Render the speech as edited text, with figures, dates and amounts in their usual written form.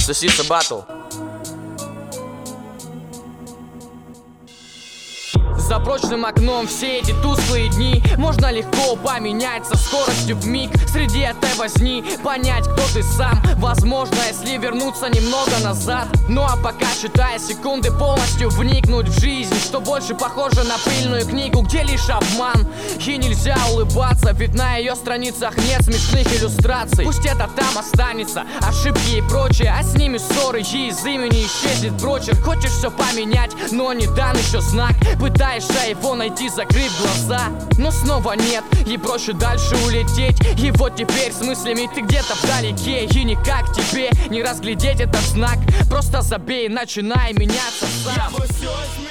Сосиса Батл. За прочным окном все эти тусклые дни можно легко поменять со скоростью в миг. Среди этой возни понять, кто ты сам, возможно, если вернуться немного назад. Ну а пока, считая секунды, полностью вникнуть в жизнь, что больше похоже на пыльную книгу, где лишь обман. И нельзя улыбаться, ведь на ее страницах нет смешных иллюстраций. Пусть это там останется, ошибки и прочее, а с ними ссоры, и из имени исчезнет прочерк. Хочешь все поменять, но не дан еще знак. Пытаешься его найти, закрыв глаза, но снова нет, и проще дальше улететь. И вот теперь с мыслями ты где-то вдалеке, и никак тебе не разглядеть этот знак. Просто забей, начинай меняться сам. Я бы все изменил.